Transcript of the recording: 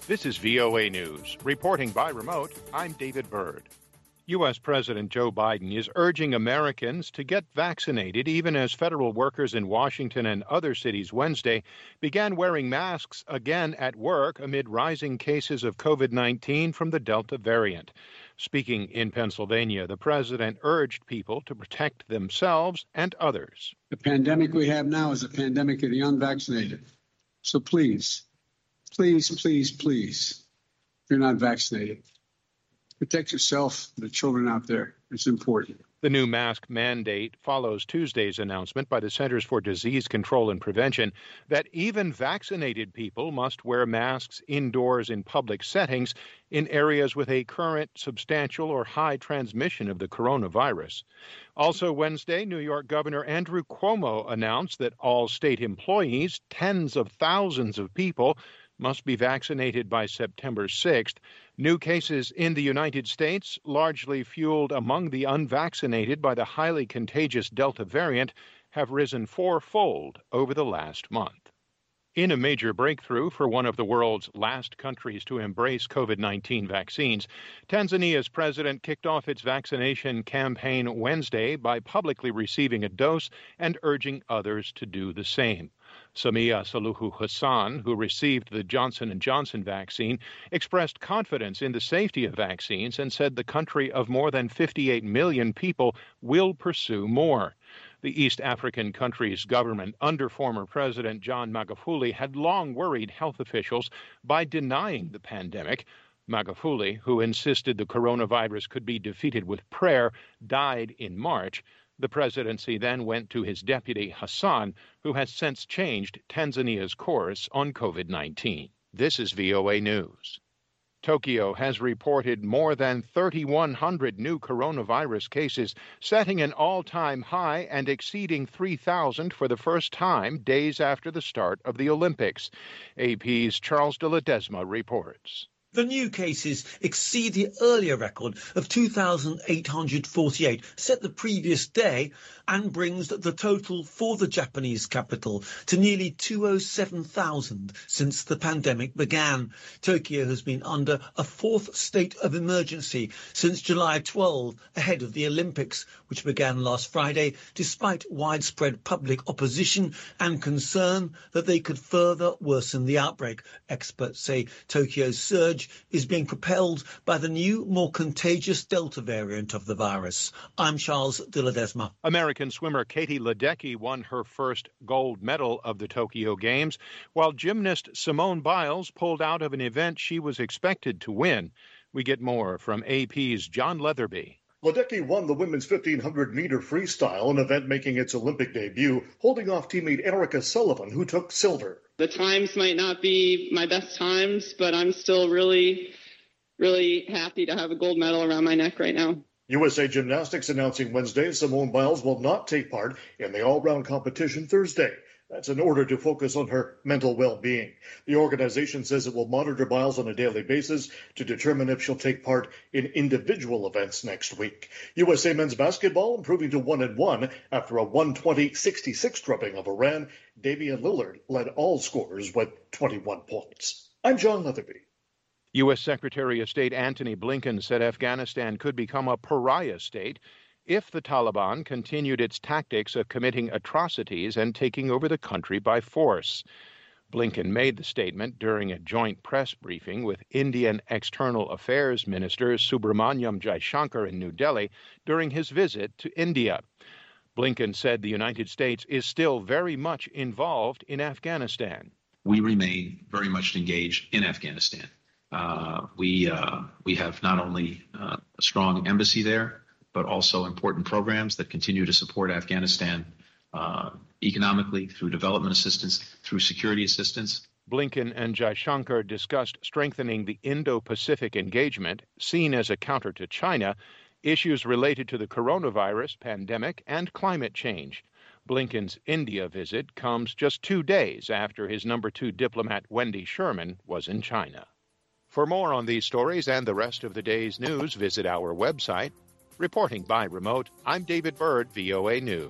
This is VOA News. Reporting by remote, I'm David Byrd. U.S. President Joe Biden is urging Americans to get vaccinated even as federal workers in Washington and other cities Wednesday began wearing masks again at work amid rising cases of COVID-19 from the Delta variant. Speaking in Pennsylvania, the president urged people to protect themselves and others. The pandemic we have now is a pandemic of the unvaccinated. So please, if you're not vaccinated, protect yourself and the children out there. It's important. The new mask mandate follows Tuesday's announcement by the Centers for Disease Control and Prevention that even vaccinated people must wear masks indoors in public settings in areas with a current substantial or high transmission of the coronavirus. Also Wednesday, New York Governor Andrew Cuomo announced that all state employees, tens of thousands of people, must be vaccinated by September 6th. New cases in the United States, largely fueled among the unvaccinated by the highly contagious Delta variant, have risen fourfold over the last month. In a major breakthrough for one of the world's last countries to embrace COVID-19 vaccines, Tanzania's president kicked off its vaccination campaign Wednesday by publicly receiving a dose and urging others to do the same. Samia Suluhu Hassan, who received the Johnson & Johnson vaccine, expressed confidence in the safety of vaccines and said the country of more than 58 million people will pursue more. The East African country's government under former President John Magufuli had long worried health officials by denying the pandemic. Magufuli, who insisted the coronavirus could be defeated with prayer, died in March. The presidency then went to his deputy, Hassan, who has since changed Tanzania's course on COVID-19. This is VOA News. Tokyo has reported more than 3,100 new coronavirus cases, setting an all-time high and exceeding 3,000 for the first time days after the start of the Olympics. AP's Charles de Ledesma reports. The new cases exceed the earlier record of 2,848 set the previous day and brings the total for the Japanese capital to nearly 207,000 since the pandemic began. Tokyo has been under a fourth state of emergency since July 12, ahead of the Olympics, which began last Friday, despite widespread public opposition and concern that they could further worsen the outbreak. Experts say Tokyo's surge is being propelled by the new, more contagious Delta variant of the virus. I'm Charles de Ledesma. American swimmer Katie Ledecky won her first gold medal of the Tokyo Games, while gymnast Simone Biles pulled out of an event she was expected to win. We get more from AP's John Leatherby. Ledecky won the women's 1,500-meter freestyle, an event making its Olympic debut, holding off teammate Erica Sullivan, who took silver. The times might not be my best times, but I'm still really, really happy to have a gold medal around my neck right now. USA Gymnastics announcing Wednesday Simone Biles will not take part in the all-round competition Thursday. That's in order to focus on her mental well-being. The organization says it will monitor Biles on a daily basis to determine if she'll take part in individual events next week. USA men's basketball improving to 1-1 after a 120-66 drubbing of Iran. Damian Lillard led all scorers with 21 points. I'm John Leatherby. U.S. Secretary of State Antony Blinken said Afghanistan could become a pariah state if the Taliban continued its tactics of committing atrocities and taking over the country by force. Blinken made the statement during a joint press briefing with Indian External Affairs Minister Subramanyam Jaishankar in New Delhi during his visit to India. Blinken said the United States is still very much involved in Afghanistan. We remain very much engaged in Afghanistan. We have not only a strong embassy there, but also important programs that continue to support Afghanistan economically, through development assistance, through security assistance. Blinken and Jaishankar discussed strengthening the Indo-Pacific engagement, seen as a counter to China, issues related to the coronavirus pandemic and climate change. Blinken's India visit comes just 2 days after his number 2 diplomat Wendy Sherman was in China. For more on these stories and the rest of the day's news, visit our website. Reporting by remote, I'm David Byrd, VOA News.